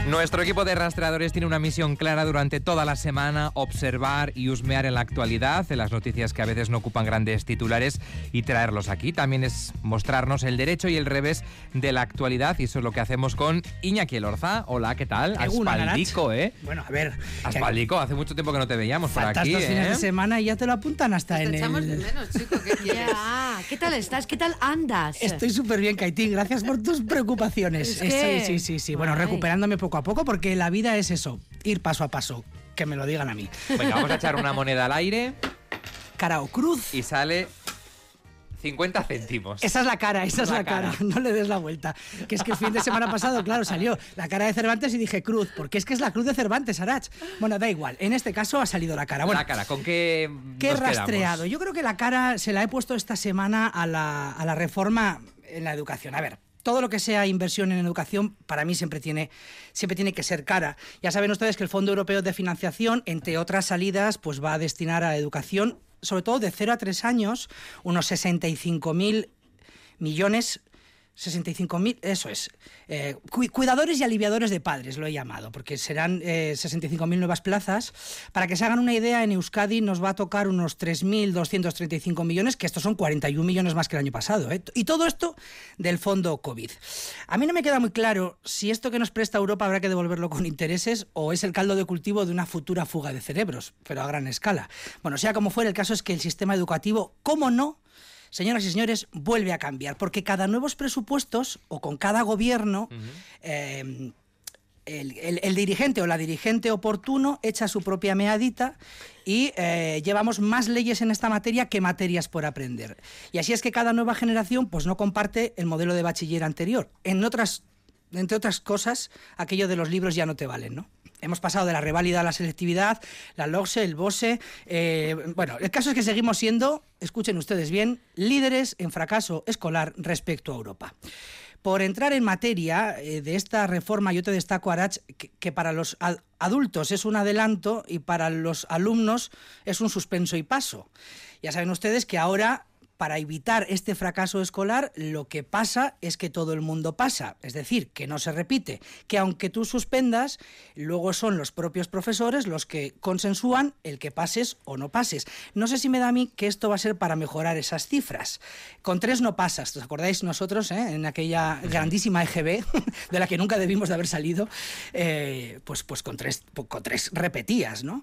Nuestro equipo de rastreadores tiene una misión clara durante toda la semana: observar y husmear en la actualidad, en las noticias que a veces no ocupan grandes titulares, y traerlos aquí. También es mostrarnos el derecho y el revés de la actualidad, y eso es lo que hacemos con Iñaki Elorza. Hola, ¿qué tal? Aspaldico, ¿eh? Bueno, a ver... Aspaldico, hace mucho tiempo que no te veíamos por aquí, Faltas 2 fines de semana y ya te lo apuntan hasta Te en echamos de el... menos, chico, ¿qué quieres? Ya. ¿Qué tal estás? ¿Qué tal andas? Estoy súper bien, Kaitín. Gracias por tus preocupaciones. Es que- Sí. Bueno, Ay. recuperándome poco a poco, porque la vida es eso, ir paso a paso. Que me lo digan a mí. Venga, vamos a echar una moneda al aire Cara o cruz. y sale 50 céntimos. Esa es la cara, esa es la cara. No le des la vuelta. Que es que el fin de semana pasado, claro, salió la cara de Cervantes y dije cruz, porque es que es la cruz de Cervantes, Arach. Bueno, da igual. En este caso ha salido la cara. Bueno, La cara, ¿con qué ¿qué he nos rastreado? quedamos? Yo creo que la cara se la he puesto esta semana a la reforma en la educación. A ver, todo lo que sea inversión en educación, para mí siempre tiene que ser cara. Ya saben ustedes que el Fondo Europeo de Financiación, entre otras salidas, pues va a destinar a educación, sobre todo de 0 a 3 años, unos 65.000 millones... 65.000, eso es. Cuidadores y aliviadores de padres, lo he llamado, porque serán 65.000 nuevas plazas. Para que se hagan una idea, en Euskadi nos va a tocar unos 3.235 millones, que estos son 41 millones más que el año pasado, ¿eh? Y todo esto del fondo COVID. A mí no me queda muy claro si esto que nos presta Europa habrá que devolverlo con intereses o es el caldo de cultivo de una futura fuga de cerebros, pero a gran escala. Bueno, sea como fuera, el caso es que el sistema educativo, ¿cómo no?, señoras y señores, vuelve a cambiar, porque cada nuevos presupuestos, o con cada gobierno, el dirigente o la dirigente oportuno echa su propia meadita y llevamos más leyes en esta materia que materias por aprender. Y así es que cada nueva generación pues no comparte el modelo de bachiller anterior. Entre otras cosas, aquello de los libros ya no te valen, ¿no? Hemos pasado de la reválida a la selectividad, la LOGSE, el BOSE... bueno, el caso es que seguimos siendo, escuchen ustedes bien, líderes en fracaso escolar respecto a Europa. Por entrar en materia de esta reforma, yo te destaco, Arach, que para los adultos es un adelanto y para los alumnos es un suspenso y paso. Ya saben ustedes que ahora, para evitar este fracaso escolar, lo que pasa es que todo el mundo pasa, es decir, que no se repite, que aunque tú suspendas, luego son los propios profesores los que consensúan el que pases o no pases. No sé si me da a mí que esto va a ser para mejorar esas cifras. Con 3 no pasas, ¿os acordáis nosotros, en aquella grandísima EGB, de la que nunca debimos de haber salido? Pues con 3 repetías, ¿no?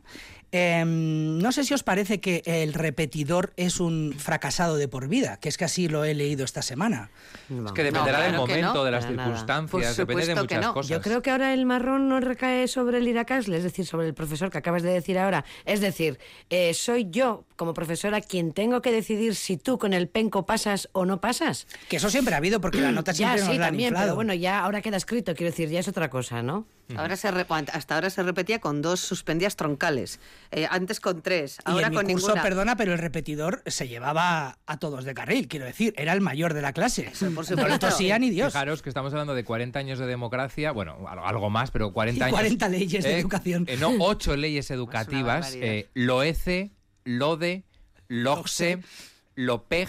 No sé si os parece que el repetidor es un fracasado de por vida, que es que así lo he leído esta semana. Es que dependerá del claro que momento, no, de las para nada. circunstancias, Por depende de supuesto que muchas no. cosas. Yo creo que ahora el marrón no recae sobre el iracasle, es decir, sobre el profesor que acabas de decir ahora. Es decir, soy yo, como profesora, quien tengo que decidir si tú con el penco pasas o no pasas. Que eso siempre ha habido, porque la nota siempre Ya, nos sí, la han también, inflado. pero bueno, ya ahora queda escrito, quiero decir, ya es otra cosa, ¿no? Hasta ahora se repetía con 2 suspendías troncales, antes con 3, Y ahora en mi con curso, ninguna. perdona, pero el repetidor se llevaba a todos de carril, quiero decir, era el mayor de la clase. Por No le supuesto. tosía ni Dios. Fijaros que estamos hablando de 40 años de democracia, bueno, algo más, pero 40 Y años. 40 leyes de educación. No, 8 leyes educativas: barbaridad. LOECE, LODE, LOGSE, LOPEG,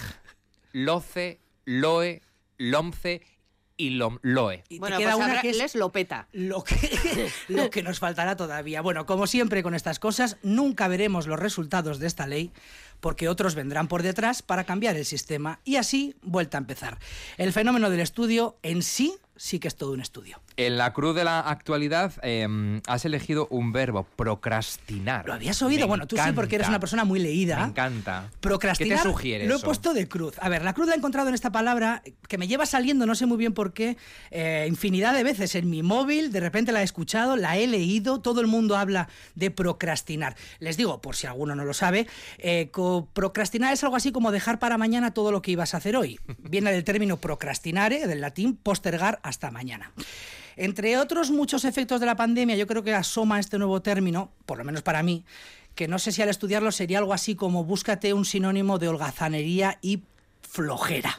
LOCE, LOE, LOMCE y LOE. Y te Bueno, queda pues una habrá- que es les lo peta. lo que nos faltará todavía. Bueno, como siempre con estas cosas, nunca veremos los resultados de esta ley, porque otros vendrán por detrás para cambiar el sistema y así vuelta a empezar. El fenómeno del estudio en sí que es todo un estudio. En la cruz de la actualidad has elegido un verbo: procrastinar. ¿Lo habías oído? Me bueno, tú sí, encanta. porque eres una persona muy leída. Me encanta. Procrastinar, ¿Qué te sugiere lo he eso? puesto de cruz. A ver, la cruz la he encontrado en esta palabra que me lleva saliendo, no sé muy bien por qué, infinidad de veces en mi móvil, de repente la he escuchado, la he leído, todo el mundo habla de procrastinar. Les digo, por si alguno no lo sabe, procrastinar es algo así como dejar para mañana todo lo que ibas a hacer hoy. Viene del término procrastinare, del latín postergar hasta mañana. Entre otros muchos efectos de la pandemia, yo creo que asoma este nuevo término, por lo menos para mí, que no sé si al estudiarlo sería algo así como búscate un sinónimo de holgazanería y flojera.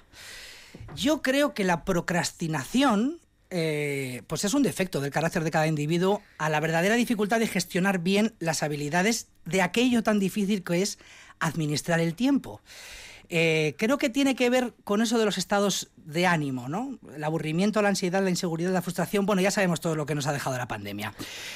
Yo creo que la procrastinación pues es un defecto del carácter de cada individuo a la verdadera dificultad de gestionar bien las habilidades de aquello tan difícil que es administrar el tiempo. Creo que tiene que ver con eso de los estados de ánimo, ¿no? El aburrimiento, la ansiedad, la inseguridad, la frustración. Bueno, ya sabemos todo lo que nos ha dejado la pandemia.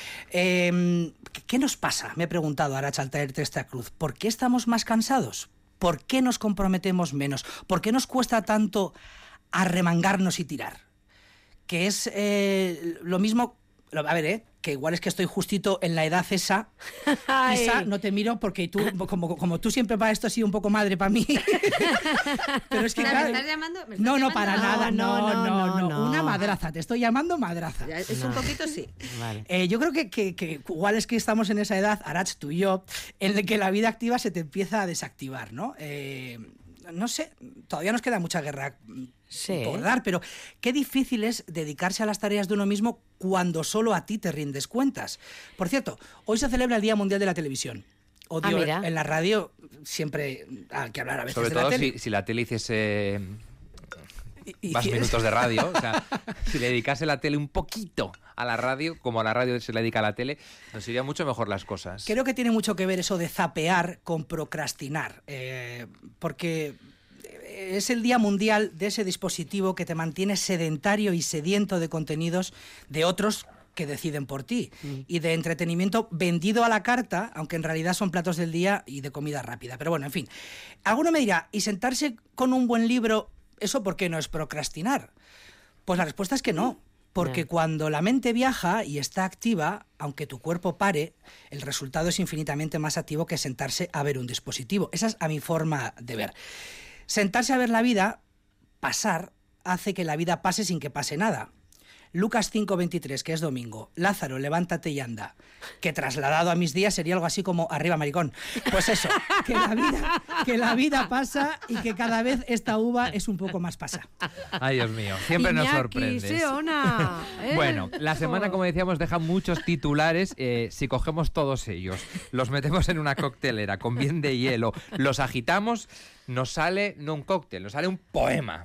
¿Qué nos pasa? Me he preguntado, Arantxa, al traerte esta cruz. ¿Por qué estamos más cansados? ¿Por qué nos comprometemos menos? ¿Por qué nos cuesta tanto arremangarnos y tirar? Que es lo mismo... A ver, que igual es que estoy justito en la edad esa. Isa, no te miro porque tú, como tú siempre para esto has sido un poco madre para mí. Pero es que ¿Me claro, estás llamando? No, para nada, no. no. Una madraza, te estoy llamando madraza. Ya, es un poquito sí. Vale. Yo creo que igual es que estamos en esa edad, Arantxa, tú y yo, en la que la vida activa se te empieza a desactivar, ¿no? No sé, todavía nos queda mucha guerra por dar, pero qué difícil es dedicarse a las tareas de uno mismo cuando solo a ti te rindes cuentas. Por cierto, hoy se celebra el Día Mundial de la Televisión. Odio mira. en la radio siempre hay que hablar a veces Sobre de todo la tele. si la tele hiciese Y más minutos de radio, o sea, si le dedicase la tele un poquito a la radio, como a la radio se le dedica a la tele, nos iría mucho mejor las cosas. Creo que tiene mucho que ver eso de zapear con procrastinar, porque es el Día Mundial de ese dispositivo que te mantiene sedentario y sediento de contenidos de otros que deciden por ti, y de entretenimiento vendido a la carta, aunque en realidad son platos del día y de comida rápida. Pero bueno, en fin. Alguno me dirá, ¿y sentarse con un buen libro, eso por qué no es procrastinar? Pues la respuesta es que no. Porque cuando la mente viaja y está activa, aunque tu cuerpo pare, el resultado es infinitamente más activo que sentarse a ver un dispositivo. Esa es a mi forma de ver. Sentarse a ver la vida, pasar, hace que la vida pase sin que pase nada. Lucas 5:23, que es domingo. Lázaro, levántate y anda. Que trasladado a mis días sería algo así como arriba, maricón. Pues eso, que la vida pasa y que cada vez esta uva es un poco más pasa. Ay, Dios mío, siempre nos Iñaki, sorprendes. Seona, Bueno, la semana, como decíamos, deja muchos titulares. Si cogemos todos ellos, los metemos en una coctelera con bien de hielo, los agitamos, nos sale no un cóctel, nos sale un poema.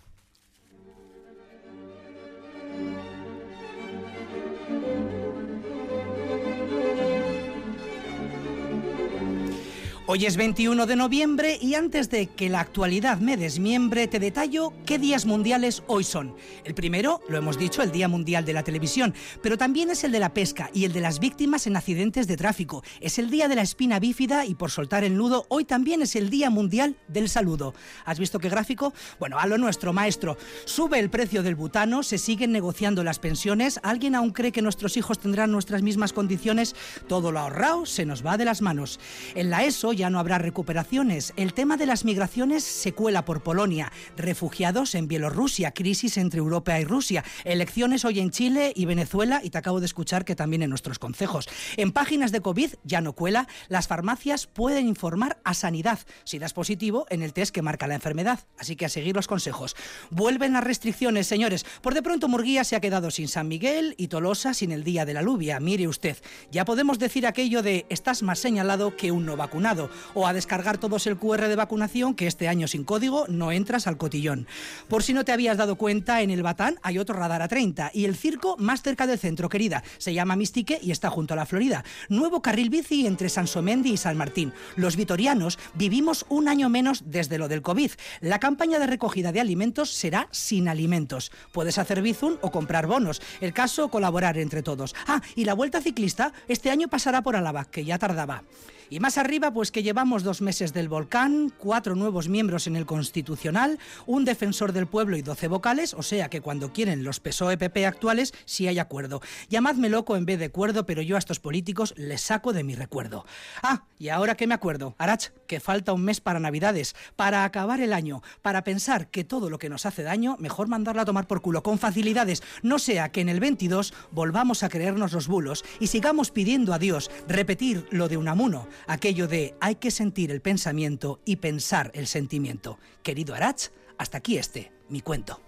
Hoy es 21 de noviembre y antes de que la actualidad me desmiembre, te detallo qué días mundiales hoy son. El primero, lo hemos dicho, el Día Mundial de la Televisión, pero también es el de la pesca y el de las víctimas en accidentes de tráfico. Es el Día de la Espina Bífida y, por soltar el nudo, hoy también es el Día Mundial del Saludo. ¿Has visto qué gráfico? Bueno, a lo nuestro, maestro. Sube el precio del butano, se siguen negociando las pensiones, ¿alguien aún cree que nuestros hijos tendrán nuestras mismas condiciones? Todo lo ahorrado se nos va de las manos. En la ESO ya no habrá recuperaciones. El tema de las migraciones se cuela por Polonia. Refugiados en Bielorrusia. Crisis entre Europa y Rusia. Elecciones hoy en Chile y Venezuela. Y te acabo de escuchar que también en nuestros concejos. En páginas de COVID ya no cuela. Las farmacias pueden informar a Sanidad si das positivo en el test que marca la enfermedad. Así que a seguir los consejos. Vuelven las restricciones, señores. Por de pronto Murguía se ha quedado sin San Miguel y Tolosa sin el Día de la Lluvia. Mire usted. Ya podemos decir aquello de estás más señalado que un no vacunado. O a descargar todos el QR de vacunación, que este año sin código no entras al cotillón. Por si no te habías dado cuenta, en el Batán hay otro radar a 30 y el circo más cerca del centro, querida. Se llama Mistique y está junto a la Florida. Nuevo carril bici entre Sansomendi y San Martín. Los vitorianos vivimos un año menos desde lo del COVID. La campaña de recogida de alimentos será sin alimentos. Puedes hacer bizum o comprar bonos. El caso, colaborar entre todos. Ah, y la vuelta ciclista este año pasará por Álava, que ya tardaba. Y más arriba, pues que llevamos 2 meses del volcán, 4 nuevos miembros en el Constitucional, un defensor del pueblo y 12 vocales, o sea que cuando quieren los PSOE-PP actuales sí hay acuerdo. Llamadme loco en vez de cuerdo, pero yo a estos políticos les saco de mi recuerdo. Ah, y ahora que me acuerdo, Arantxa, que falta un mes para Navidades, para acabar el año, para pensar que todo lo que nos hace daño, mejor mandarla a tomar por culo con facilidades, no sea que en el 22 volvamos a creernos los bulos y sigamos pidiendo a Dios repetir lo de Unamuno, aquello de hay que sentir el pensamiento y pensar el sentimiento. Querido Arantxa, hasta aquí mi cuento.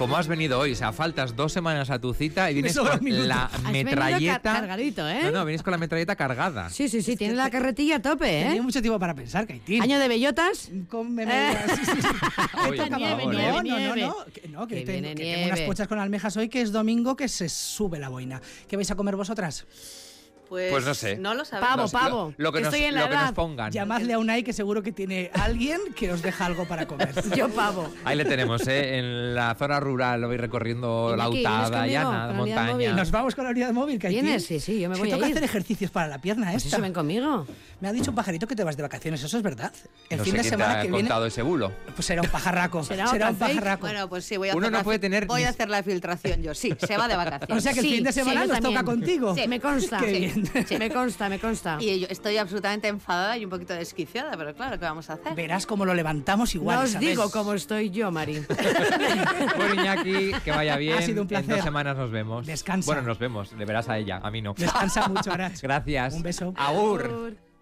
¿Cómo has venido hoy? O sea, faltas 2 semanas a tu cita y vienes sobra un con minuto. la Has venido metralleta... cargadito, ¿eh? No, vienes con la metralleta cargada. Sí, tiene la carretilla a tope, Tenía ¿eh? mucho tiempo para pensar, Caitín. Año de bellotas. Come medias. Sí, sí, sí. Oye, Esto acaba nieve, ahora. nieve, nieve. Que Que viene tengo nieve. unas pochas con almejas hoy, que es domingo, que se sube la boina. ¿Qué vais a comer vosotras? Pues no sé. No lo sabemos. Pavo. Lo que, que nos, estoy en la lo que nos edad. pongan. Llamadle a Unai, que seguro que tiene alguien que os deja algo para comer. Yo pavo. Ahí le tenemos, ¿eh? En la zona rural lo vais recorriendo la Iñaki, ¿vienes Hautada, conmigo llana, con la unidad montaña. móvil? Nos vamos con la unidad móvil, Caitín. ¿Vienes? Sí, yo me voy a toca ir. hacer ejercicios para la pierna Pues esta. eso, ven conmigo. Me ha dicho un pajarito que te vas de vacaciones, ¿eso es verdad? El No fin sé de quién semana te ha que viene... contado ese bulo. Pues será un pajarraco. Será Será otra un fake. pajarraco. Bueno, pues sí, voy a Uno hacer no la puede tener voy ni- a hacer la filtración yo. Sí, se va de vacaciones. O sea que el Sí, fin de sí, semana yo nos toca también. contigo. Sí. Me consta. Qué Sí. bien. Me consta. Y yo estoy absolutamente enfadada y un poquito desquiciada, pero claro, ¿qué vamos a hacer? Verás cómo lo levantamos igual. No os ¿sabes? digo cómo estoy yo, Mari. Bueno, Iñaki, que vaya bien. Ha sido un En placer. 2 semanas nos vemos. Descansa. Bueno, nos vemos. Le verás a ella, a mí no. Descansa mucho, Arach. Gracias. Un beso. Agur. Agur.